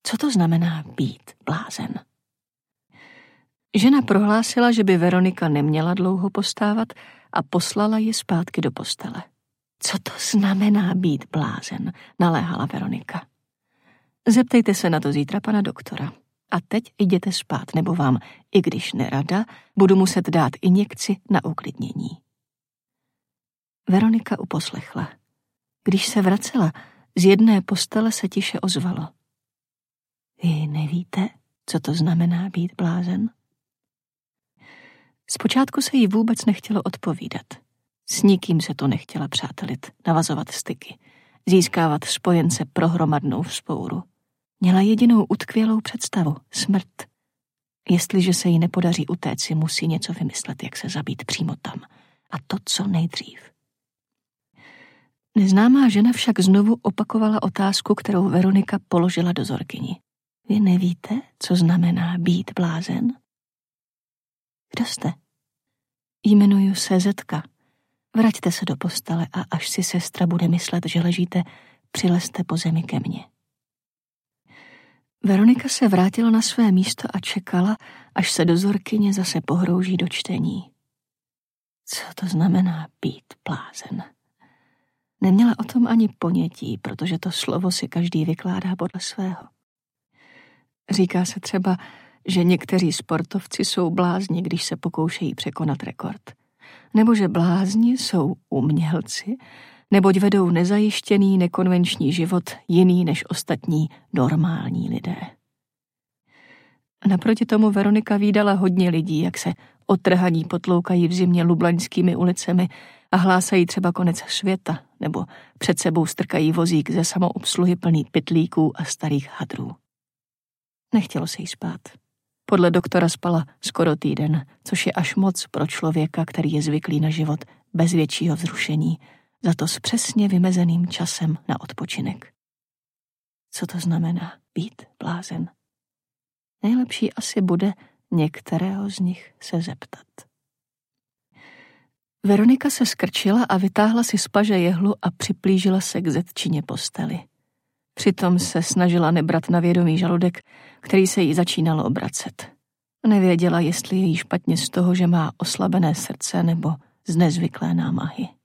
Co to znamená být blázen? Žena prohlásila, že by Veronika neměla dlouho postávat a poslala ji zpátky do postele. Co to znamená být blázen? Naléhala Veronika. Zeptejte se na to zítra pana doktora. A teď jděte spát, nebo vám, i když nerada, budu muset dát injekci na uklidnění. Veronika uposlechla. Když se vracela, z jedné postele se tiše ozvalo. Vy nevíte, co to znamená být blázen? Zpočátku se jí vůbec nechtělo odpovídat. S nikým se to nechtěla přátelit, navazovat styky, získávat spojence pro hromadnou vzpouru. Měla jedinou utkvělou představu, smrt. Jestliže se jí nepodaří utéci, musí něco vymyslet, jak se zabít přímo tam. A to co nejdřív. Neznámá žena však znovu opakovala otázku, kterou Veronika položila dozorkyni. Vy nevíte, co znamená být blázen? Kdo jste? Jmenuji se Zetka. Vraťte se do postele a až si sestra bude myslet, že ležíte, přilezte po zemi ke mně. Veronika se vrátila na své místo a čekala, až se dozorkyně zase pohrouží do čtení. Co to znamená být blázen? Neměla o tom ani ponětí, protože to slovo si každý vykládá podle svého. Říká se třeba, že někteří sportovci jsou blázni, když se pokoušejí překonat rekord. Nebo že blázni jsou umělci, neboť vedou nezajištěný, nekonvenční život jiný než ostatní normální lidé. Naproti tomu Veronika vídala hodně lidí, jak se otrhaní potloukají v zimě lublaňskými ulicemi a hlásají třeba konec světa, nebo před sebou strkají vozík ze samoobsluhy plný pytlíků a starých hadrů. Nechtělo se jí spát. Podle doktora spala skoro týden, což je až moc pro člověka, který je zvyklý na život bez většího vzrušení, za to s přesně vymezeným časem na odpočinek. Co to znamená být blázen? Nejlepší asi bude některého z nich se zeptat. Veronika se skrčila a vytáhla si z paže jehlu a připlížila se k Zetčině posteli. Přitom se snažila nebrat na vědomý žaludek, který se jí začínalo obracet. Nevěděla, jestli je jí špatně z toho, že má oslabené srdce nebo z nezvyklé námahy.